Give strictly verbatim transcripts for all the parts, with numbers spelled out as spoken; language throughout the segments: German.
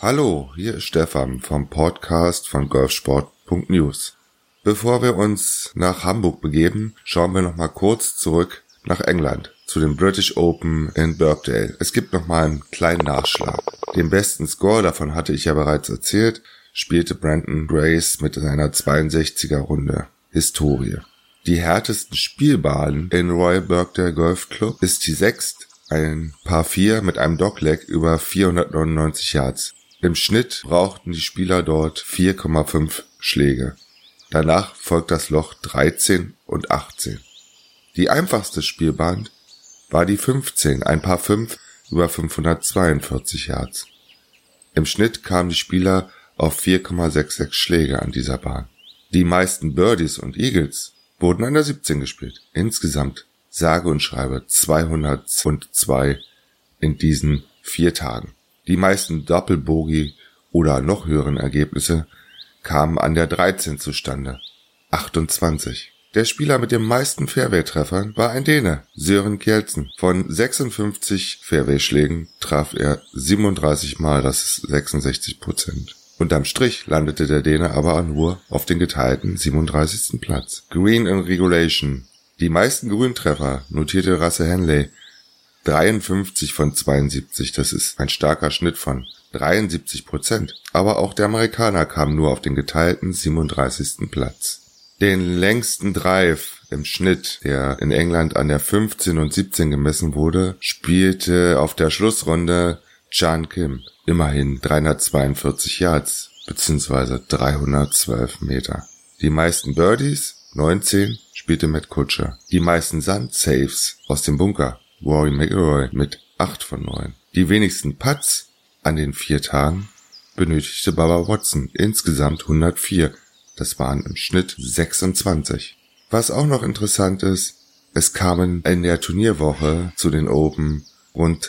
Hallo, hier ist Stefan vom Podcast von golfsport punkt news. Bevor wir uns nach Hamburg begeben, schauen wir noch mal kurz zurück nach England zu den British Open in Birkdale. Es gibt noch mal einen kleinen Nachschlag. Den besten Score, davon hatte ich ja bereits erzählt, spielte Brandon Grace mit seiner zweiundsechziger Runde. Historie. Die härtesten Spielbahn in Royal Birkdale Golf Club ist die Sext, ein Par vier mit einem Dogleg über vierhundertneunundneunzig Yards. Im Schnitt brauchten die Spieler dort vier Komma fünf Schläge. Danach folgt das Loch dreizehn und achtzehn. Die einfachste Spielbahn war die fünfzehn, ein Par fünf über fünfhundertzweiundvierzig Yards. Im Schnitt kamen die Spieler auf vier Komma sechsundsechzig Schläge an dieser Bahn. Die meisten Birdies und Eagles wurden an der siebzehn gespielt. Insgesamt sage und schreibe zweihundertzwei in diesen vier Tagen. Die meisten Doppelbogey oder noch höheren Ergebnisse kamen an der dreizehn zustande. achtundzwanzig. Der Spieler mit den meisten Fairway-Treffern war ein Däne, Søren Kjeldsen. Von sechsundfünfzig Fairway-Schlägen traf er siebenunddreißig Mal, das ist sechsundsechzig Prozent. Unterm Strich landete der Däne aber nur auf den geteilten siebenunddreißigsten Platz. Green in Regulation. Die meisten Grüntreffer notierte Russell Henley, dreiundfünfzig von zweiundsiebzig, das ist ein starker Schnitt von dreiundsiebzig Prozent. Aber auch der Amerikaner kam nur auf den geteilten siebenunddreißigsten Platz. Den längsten Drive im Schnitt, der in England an der fünfzehn und siebzehn gemessen wurde, spielte auf der Schlussrunde Chan Kim. Immerhin dreihundertzweiundvierzig Yards, beziehungsweise dreihundertzwölf Meter. Die meisten Birdies, neunzehn, spielte Matt Kuchar. Die meisten Sand-Saves aus dem Bunker, Rory McIlroy mit acht von neun. Die wenigsten Putts an den vier Tagen benötigte Bubba Watson, insgesamt hundertvier. Das waren im Schnitt sechsundzwanzig. Was auch noch interessant ist, es kamen in der Turnierwoche zu den Open rund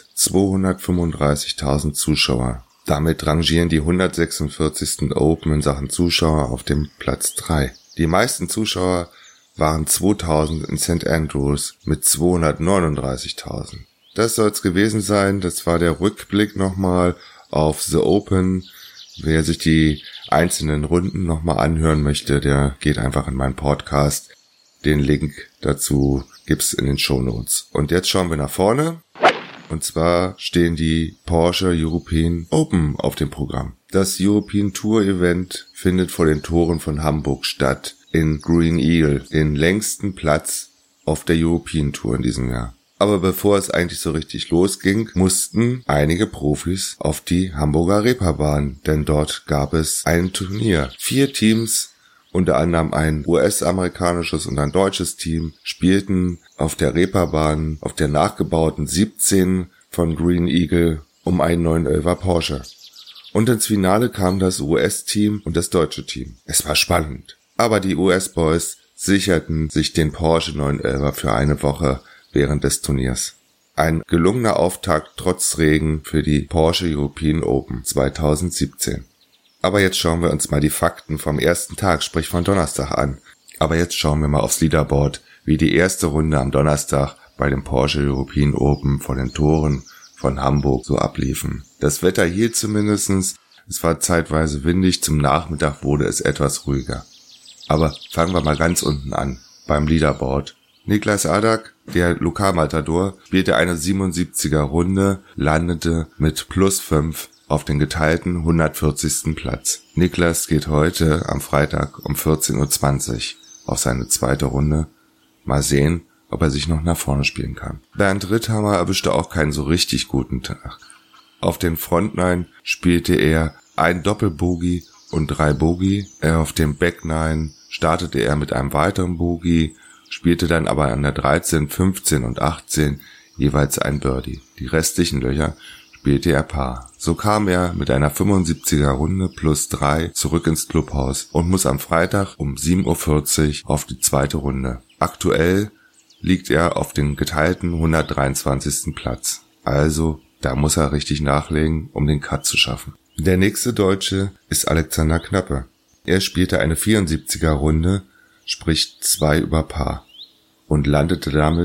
zweihundertfünfunddreißigtausend Zuschauer. Damit rangieren die hundertsechsundvierzigsten Open in Sachen Zuschauer auf dem Platz drei. Die meisten Zuschauer waren zweitausend in Saint Andrews mit zweihundertneununddreißigtausend. Das soll's gewesen sein. Das war der Rückblick nochmal auf The Open. Wer sich die einzelnen Runden nochmal anhören möchte, der geht einfach in meinen Podcast. Den Link dazu gibt's in den Shownotes. Und jetzt schauen wir nach vorne. Und zwar stehen die Porsche European Open auf dem Programm. Das European Tour Event findet vor den Toren von Hamburg statt, in Green Eagle, den längsten Platz auf der European Tour in diesem Jahr. Aber bevor es eigentlich so richtig losging, mussten einige Profis auf die Hamburger Reeperbahn, denn dort gab es ein Turnier. Vier Teams, unter anderem ein U S-amerikanisches und ein deutsches Team, spielten auf der Reeperbahn, auf der nachgebauten siebzehn von Green Eagle, um einen neun elfer Porsche. Und ins Finale kam das U S-Team und das deutsche Team. Es war spannend. Aber die U S-Boys sicherten sich den Porsche neun elfer für eine Woche während des Turniers. Ein gelungener Auftakt trotz Regen für die Porsche European Open zweitausendsiebzehn. Aber jetzt schauen wir uns mal die Fakten vom ersten Tag, sprich von Donnerstag an. Aber jetzt schauen wir mal aufs Leaderboard, wie die erste Runde am Donnerstag bei dem Porsche European Open vor den Toren von Hamburg so abliefen. Das Wetter hielt zumindestens, es war zeitweise windig, zum Nachmittag wurde es etwas ruhiger. Aber fangen wir mal ganz unten an, beim Leaderboard. Niklas Adak, der Lokalmatador, spielte eine siebenundsiebziger Runde, landete mit plus fünf auf den geteilten hundertvierzigsten Platz. Niklas geht heute am Freitag um vierzehn Uhr zwanzig auf seine zweite Runde. Mal sehen, ob er sich noch nach vorne spielen kann. Bernd Ritthammer erwischte auch keinen so richtig guten Tag. Auf den Frontnine spielte er ein Doppelbogey und drei Bogey. Auf dem Backnine startete er mit einem weiteren Bogey, spielte dann aber an der dreizehn, fünfzehn und achtzehn jeweils ein Birdie. Die restlichen Löcher spielte er Par. So kam er mit einer fünfundsiebziger Runde plus drei zurück ins Clubhaus und muss am Freitag um sieben Uhr vierzig auf die zweite Runde. Aktuell liegt er auf dem geteilten hundertdreiundzwanzigsten Platz. Also, da muss er richtig nachlegen, um den Cut zu schaffen. Der nächste Deutsche ist Alexander Knappe. Er spielte eine vierundsiebziger Runde, sprich zwei über Par, und landete damit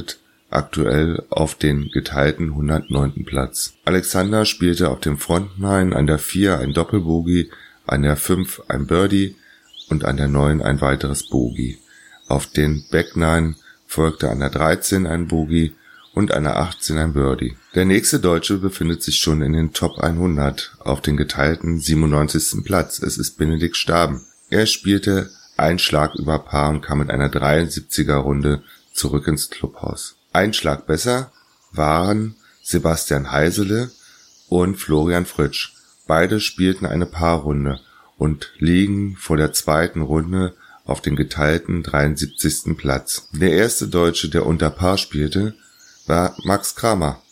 aktuell auf den geteilten hundertneunten Platz. Alexander spielte auf dem Front neun an der vier ein Doppelbogey, an der fünf ein Birdie und an der neun ein weiteres Bogey. Auf den Back neun folgte an der dreizehn ein Bogey und an der achtzehn ein Birdie. Der nächste Deutsche befindet sich schon in den Top hundert auf den geteilten siebenundneunzigsten Platz. Es ist Benedikt Staben. Er spielte einen Schlag über Paar und kam mit einer dreiundsiebziger Runde zurück ins Clubhaus. Ein Schlag besser waren Sebastian Heisele und Florian Fritsch. Beide spielten eine Paarrunde und liegen vor der zweiten Runde auf den geteilten dreiundsiebzigsten Platz. Der erste Deutsche, der unter Paar spielte, war Max Kramer.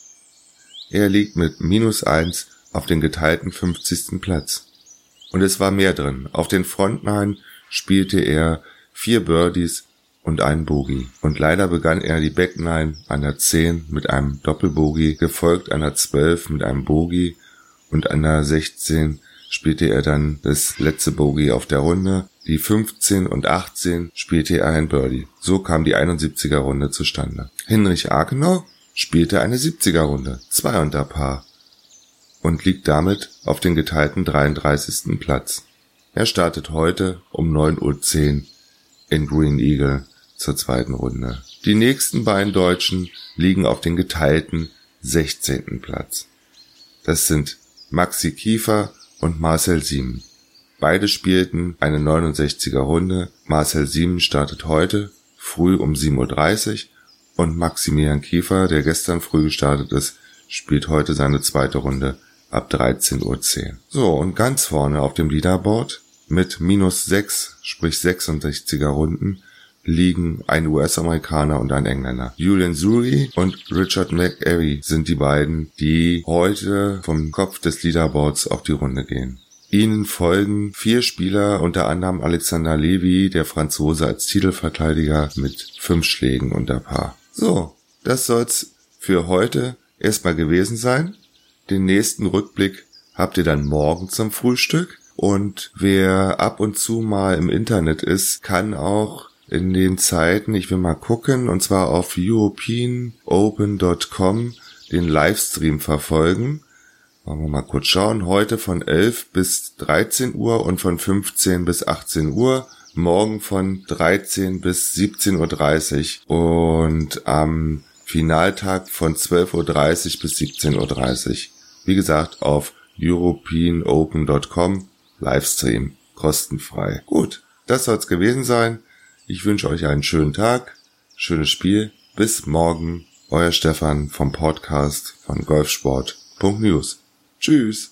Er liegt mit minus eins auf den geteilten fünfzigsten Platz. Und es war mehr drin. Auf den Front neun spielte er vier Birdies und einen Bogey. Und leider begann er die Back neun an der zehn mit einem Doppelbogey, gefolgt an der zwölf mit einem Bogey und an der sechzehn spielte er dann das letzte Bogey auf der Runde. Die fünfzehn und achtzehn spielte er ein Birdie. So kam die einundsiebziger Runde zustande. Hinrich Akenau spielte eine siebziger Runde, zwei unter Paar, und liegt damit auf den geteilten dreiunddreißigsten Platz. Er startet heute um neun Uhr zehn in Green Eagle zur zweiten Runde. Die nächsten beiden Deutschen liegen auf den geteilten sechzehnten Platz. Das sind Maxi Kiefer und Marcel Siemen. Beide spielten eine neunundsechziger Runde. Marcel Siemen startet heute früh um sieben Uhr dreißig und Maximilian Kiefer, der gestern früh gestartet ist, spielt heute seine zweite Runde ab dreizehn Uhr zehn. So, und ganz vorne auf dem Leaderboard mit minus sechs, sprich sechsundsechziger Runden, liegen ein U S-Amerikaner und ein Engländer. Julian Suri und Richard McAvey sind die beiden, die heute vom Kopf des Leaderboards auf die Runde gehen. Ihnen folgen vier Spieler, unter anderem Alexander Levy, der Franzose, als Titelverteidiger mit fünf Schlägen unter Paar. So, das soll's für heute erstmal gewesen sein. Den nächsten Rückblick habt ihr dann morgen zum Frühstück. Und wer ab und zu mal im Internet ist, kann auch in den Zeiten, ich will mal gucken, und zwar auf european open dot com den Livestream verfolgen. Wollen wir mal kurz schauen. Heute von elf bis dreizehn Uhr und von fünfzehn bis achtzehn Uhr. Morgen von dreizehn bis siebzehn Uhr dreißig und am Finaltag von zwölf Uhr dreißig bis siebzehn Uhr dreißig. Wie gesagt, auf european open dot com Livestream, kostenfrei. Gut, das soll's gewesen sein. Ich wünsche euch einen schönen Tag, schönes Spiel. Bis morgen, euer Stefan vom Podcast von golfsport punkt news. Tschüss.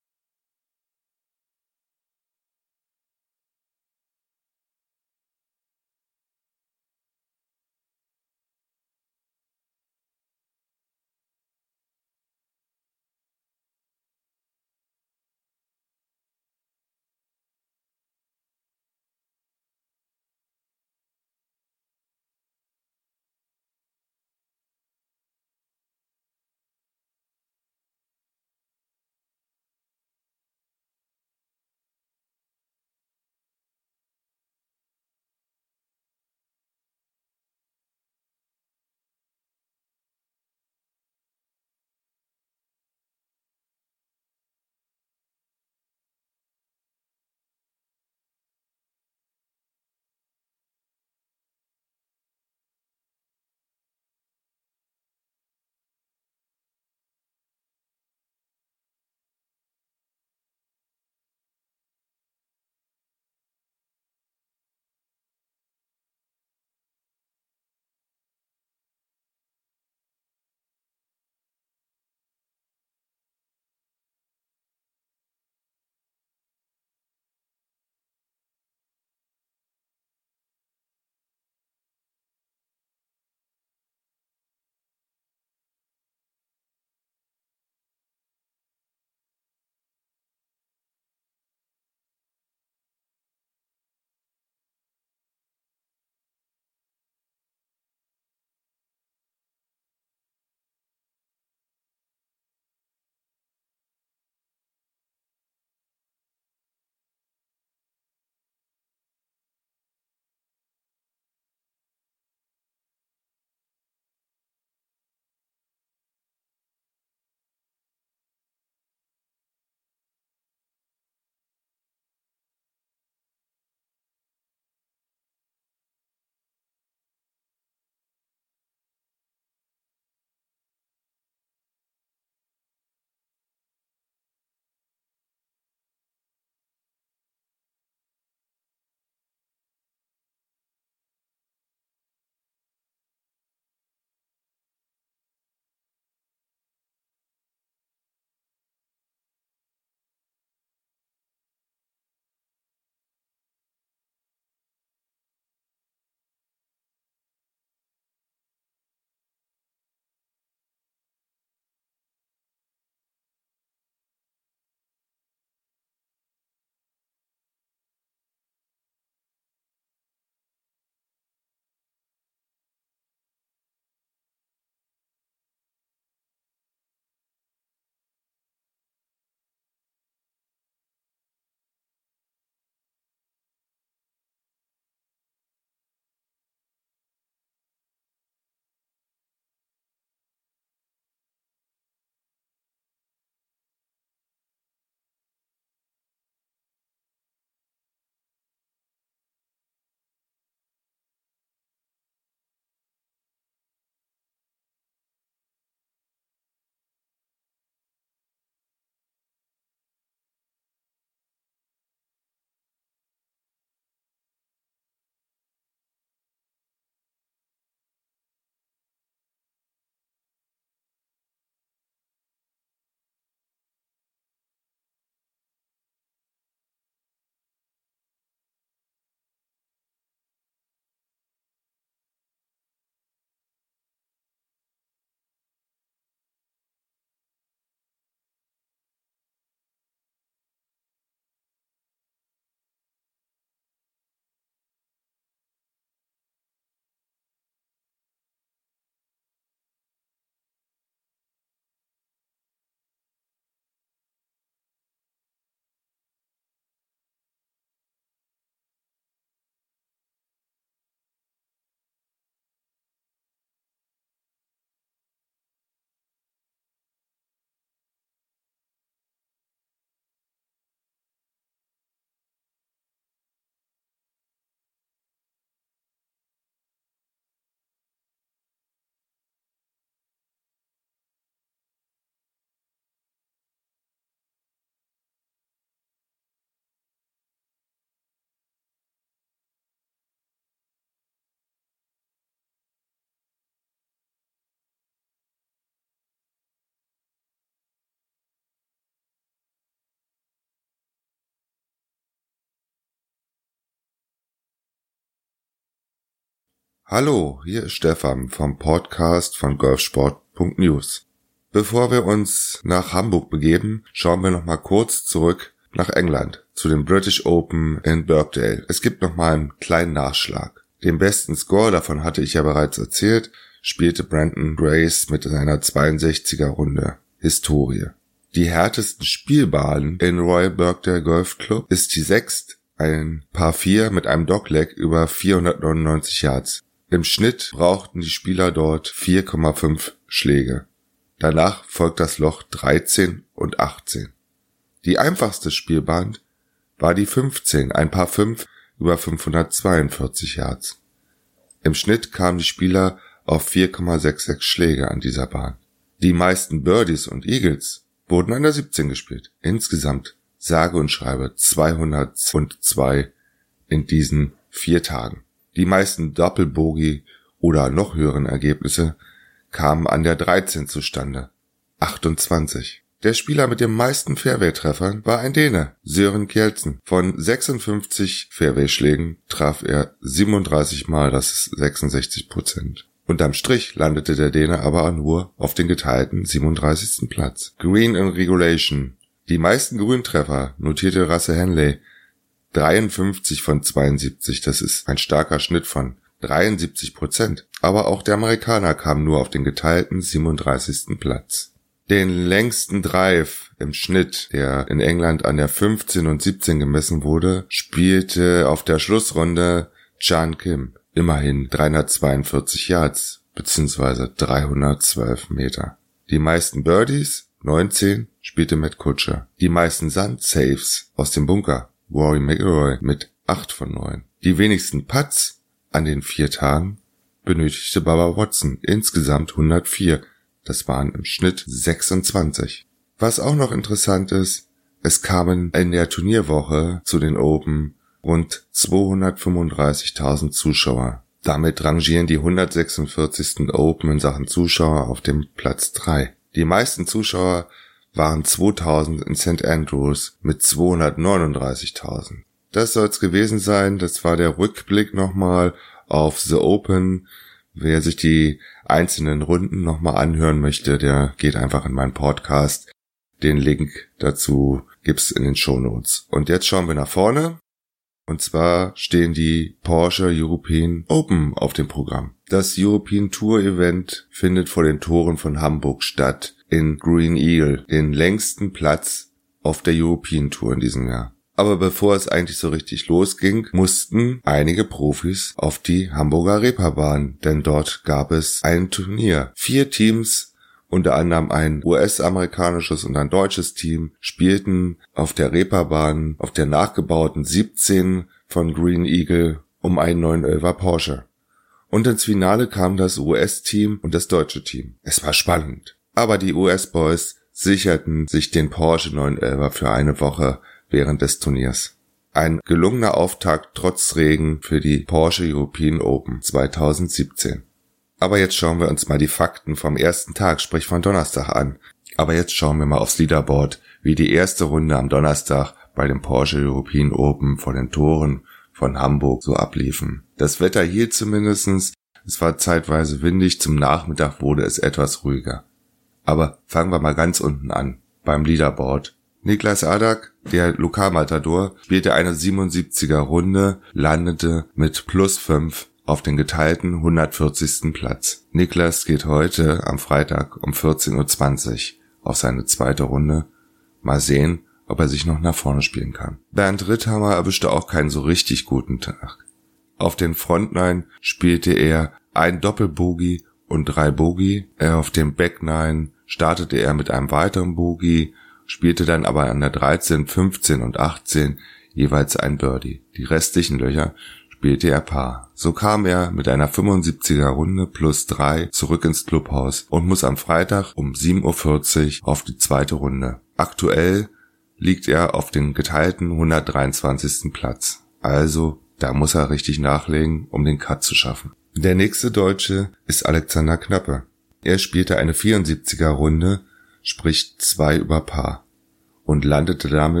Hallo, hier ist Stefan vom Podcast von golfsport punkt news. Bevor wir uns nach Hamburg begeben, schauen wir noch mal kurz zurück nach England zu dem British Open in Birkdale. Es gibt noch mal einen kleinen Nachschlag. Den besten Score, davon hatte ich ja bereits erzählt, spielte Brandon Grace mit seiner zweiundsechziger Runde. Historie. Die härtesten Spielbahn in Royal Birkdale Golf Club ist die sechst, ein Par vier mit einem Dogleg über vierhundertneunundneunzig Yards. Im Schnitt brauchten die Spieler dort vier Komma fünf Schläge. Danach folgt das Loch dreizehn und achtzehn. Die einfachste Spielbahn war die fünfzehn, ein Par fünf über fünfhundertzweiundvierzig Yards. Im Schnitt kamen die Spieler auf vier Komma sechsundsechzig Schläge an dieser Bahn. Die meisten Birdies und Eagles wurden an der siebzehn gespielt. Insgesamt sage und schreibe zweihundertzwei in diesen vier Tagen. Die meisten Doppelbogey oder noch höheren Ergebnisse kamen an der dreizehn zustande. achtundzwanzig. Der Spieler mit den meisten Fairway-Treffern war ein Däne, Søren Kjeldsen. Von sechsundfünfzig Fairway-Schlägen traf er siebenunddreißig Mal, das ist sechsundsechzig Prozent. Unterm Strich landete der Däne aber nur auf den geteilten siebenunddreißigsten Platz. Green in Regulation. Die meisten Grüntreffer notierte Russell Henley, dreiundfünfzig von zweiundsiebzig, das ist ein starker Schnitt von dreiundsiebzig Prozent. Aber auch der Amerikaner kam nur auf den geteilten siebenunddreißigsten Platz. Den längsten Drive im Schnitt, der in England an der fünfzehn und siebzehn gemessen wurde, spielte auf der Schlussrunde Chan Kim. Immerhin dreihundertzweiundvierzig Yards, beziehungsweise dreihundertzwölf Meter. Die meisten Birdies, neunzehn, spielte Matt Kuchar. Die meisten Sand-Saves aus dem Bunker, Rory McIlroy mit acht von neun. Die wenigsten Putts an den vier Tagen benötigte Bubba Watson, insgesamt hundertvier. Das waren im Schnitt sechsundzwanzig. Was auch noch interessant ist, es kamen in der Turnierwoche zu den Open rund zweihundertfünfunddreißigtausend Zuschauer. Damit rangieren die hundertsechsundvierzigsten Open in Sachen Zuschauer auf dem Platz drei. Die meisten Zuschauer waren zweitausend in Saint Andrews mit zweihundertneununddreißigtausend. Das soll's gewesen sein. Das war der Rückblick nochmal auf The Open. Wer sich die einzelnen Runden nochmal anhören möchte, der geht einfach in meinen Podcast. Den Link dazu gibt's in den Shownotes. Und jetzt schauen wir nach vorne. Und zwar stehen die Porsche European Open auf dem Programm. Das European Tour Event findet vor den Toren von Hamburg statt, in Green Eagle, den längsten Platz auf der European Tour in diesem Jahr. Aber bevor es eigentlich so richtig losging, mussten einige Profis auf die Hamburger Reeperbahn, denn dort gab es ein Turnier. Vier Teams, unter anderem ein U S-amerikanisches und ein deutsches Team, spielten auf der Reeperbahn, auf der nachgebauten siebzehn von Green Eagle, um einen neunhundertelfer Porsche. Und ins Finale kam das U S-Team und das deutsche Team. Es war spannend. Aber die U S-Boys sicherten sich den Porsche neunhundertelfer für eine Woche während des Turniers. Ein gelungener Auftakt trotz Regen für die Porsche European Open zweitausendsiebzehn. Aber jetzt schauen wir uns mal die Fakten vom ersten Tag, sprich von Donnerstag an. Aber jetzt schauen wir mal aufs Leaderboard, wie die erste Runde am Donnerstag bei dem Porsche European Open vor den Toren von Hamburg so abliefen. Das Wetter hielt zumindestens, es war zeitweise windig, zum Nachmittag wurde es etwas ruhiger. Aber fangen wir mal ganz unten an, beim Leaderboard. Niklas Adak, der Lokalmatador, spielte eine siebenundsiebziger Runde, landete mit plus fünf auf den geteilten hundertvierzigsten Platz. Niklas geht heute am Freitag um vierzehn Uhr zwanzig auf seine zweite Runde. Mal sehen, ob er sich noch nach vorne spielen kann. Bernd Ritthammer erwischte auch keinen so richtig guten Tag. Auf den Frontnine spielte er ein Doppelbogey und drei Bogey. Er auf dem Backnine startete er mit einem weiteren Bogey, spielte dann aber an der dreizehn, fünfzehn und achtzehn jeweils ein Birdie. Die restlichen Löcher spielte er Par. So kam er mit einer fünfundsiebziger Runde plus drei zurück ins Clubhaus und muss am Freitag um sieben Uhr vierzig auf die zweite Runde. Aktuell liegt er auf den geteilten hundertdreiundzwanzigsten Platz. Also, da muss er richtig nachlegen, um den Cut zu schaffen. Der nächste Deutsche ist Alexander Knappe. Er spielte eine vierundsiebziger Runde, sprich zwei über Par, und landete damit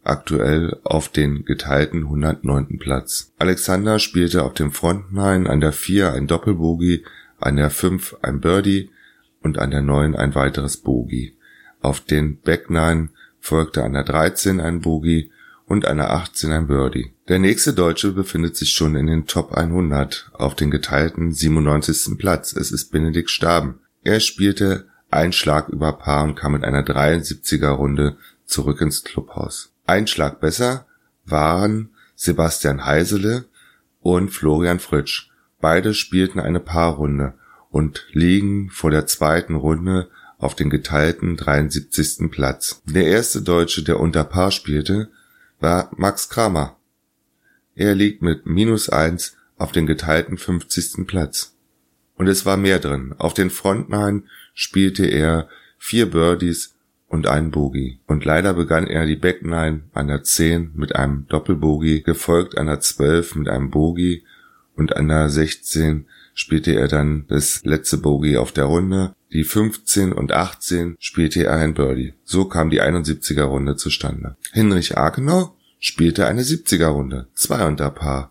aktuell auf den geteilten hundertneunten Platz. Alexander spielte auf dem Front Nine an der vier ein Doppelbogey, an der fünf ein Birdie und an der neun ein weiteres Bogey. Auf den Back Nine folgte an der dreizehn ein Bogey und an der achtzehn ein Birdie. Der nächste Deutsche befindet sich schon in den Top hundert auf den geteilten siebenundneunzigsten Platz. Es ist Benedikt Staben. Er spielte einen Schlag über Paar und kam mit einer dreiundsiebziger Runde zurück ins Clubhaus. Ein Schlag besser waren Sebastian Heisele und Florian Fritsch. Beide spielten eine Paarrunde und liegen vor der zweiten Runde auf den geteilten dreiundsiebzigsten Platz. Der erste Deutsche, der unter Paar spielte, war Max Kramer. Er liegt mit minus eins auf den geteilten fünfzigsten Platz. Und es war mehr drin. Auf den Front Nine spielte er vier Birdies und einen Bogey. Und leider begann er die Back Nine an der zehn mit einem Doppelbogey, gefolgt an der zwölf mit einem Bogey und an der sechzehn spielte er dann das letzte Bogey auf der Runde. Die fünfzehn und achtzehn spielte er ein Birdie. So kam die einundsiebziger Runde zustande. Hinrich Akenau spielte eine siebziger Runde, zwei unter Paar,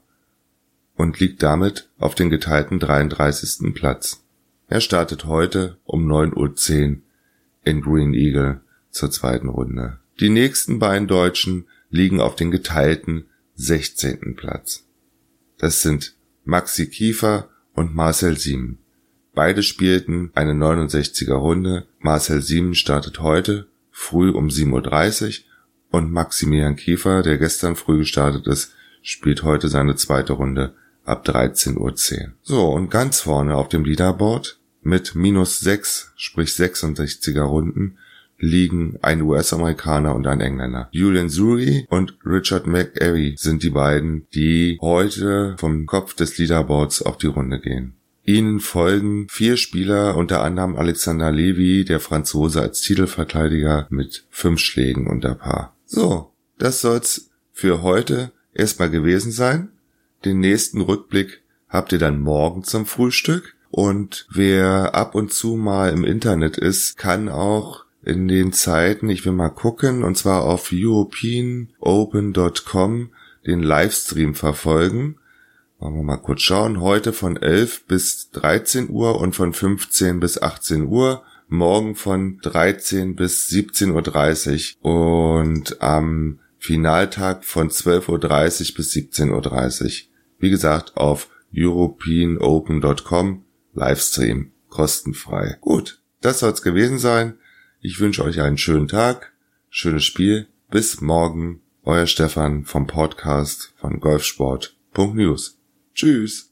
und liegt damit auf den geteilten dreiunddreißigsten Platz. Er startet heute um neun Uhr zehn in Green Eagle zur zweiten Runde. Die nächsten beiden Deutschen liegen auf den geteilten sechzehnten Platz. Das sind Maxi Kiefer und Marcel Siemen. Beide spielten eine neunundsechziger Runde. Marcel Siemen startet heute früh um sieben Uhr dreißig und Maximilian Kiefer, der gestern früh gestartet ist, spielt heute seine zweite Runde ab dreizehn Uhr zehn. So, und ganz vorne auf dem Leaderboard mit minus sechs, sprich sechsundsechziger Runden, liegen ein U S-Amerikaner und ein Engländer. Julian Suri und Richard McAvey sind die beiden, die heute vom Kopf des Leaderboards auf die Runde gehen. Ihnen folgen vier Spieler, unter anderem Alexander Levy, der Franzose, als Titelverteidiger mit fünf Schlägen unter Paar. So, das soll's für heute erstmal gewesen sein. Den nächsten Rückblick habt ihr dann morgen zum Frühstück. Und wer ab und zu mal im Internet ist, kann auch in den Zeiten, ich will mal gucken, und zwar auf european open dot com den Livestream verfolgen. Wollen wir mal kurz schauen. Heute von elf bis dreizehn Uhr und von fünfzehn bis achtzehn Uhr. Morgen von dreizehn bis siebzehn Uhr dreißig und am Finaltag von zwölf Uhr dreißig bis siebzehn Uhr dreißig. Wie gesagt, auf european open dot com Livestream, kostenfrei. Gut, das soll's gewesen sein. Ich wünsche euch einen schönen Tag, schönes Spiel. Bis morgen, euer Stefan vom Podcast von golfsport punkt news. Tschüss.